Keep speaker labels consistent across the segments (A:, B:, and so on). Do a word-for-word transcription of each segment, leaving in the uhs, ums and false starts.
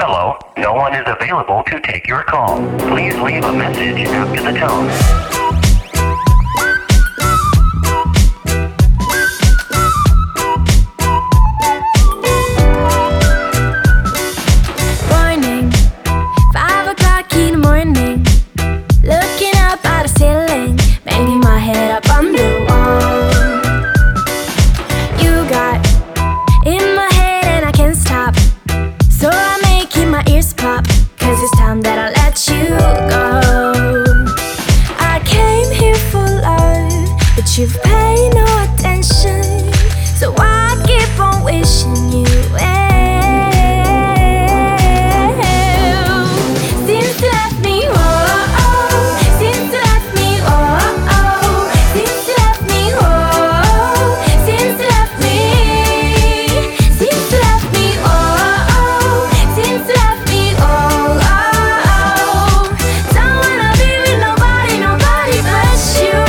A: Hello, no one is available to take your call. Please leave a message after the tone.
B: You've paid no attention, so I keep on wishing you well. Since you left me, oh, oh, since you left me, oh, oh, since you left me, oh, since you left me, since you left me, oh, oh, since you left me, oh, oh, oh. Don't wanna be with nobody, nobody but you.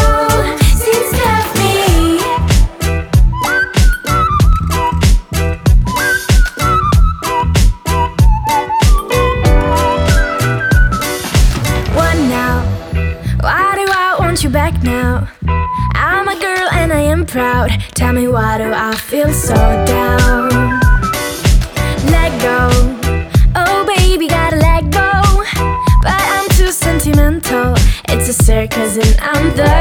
B: Why do I want you back now? I'm a girl and I am proud. Tell me, why do I feel so down? Let go, oh baby, gotta let go. But I'm too sentimental. It's a circus and I'm the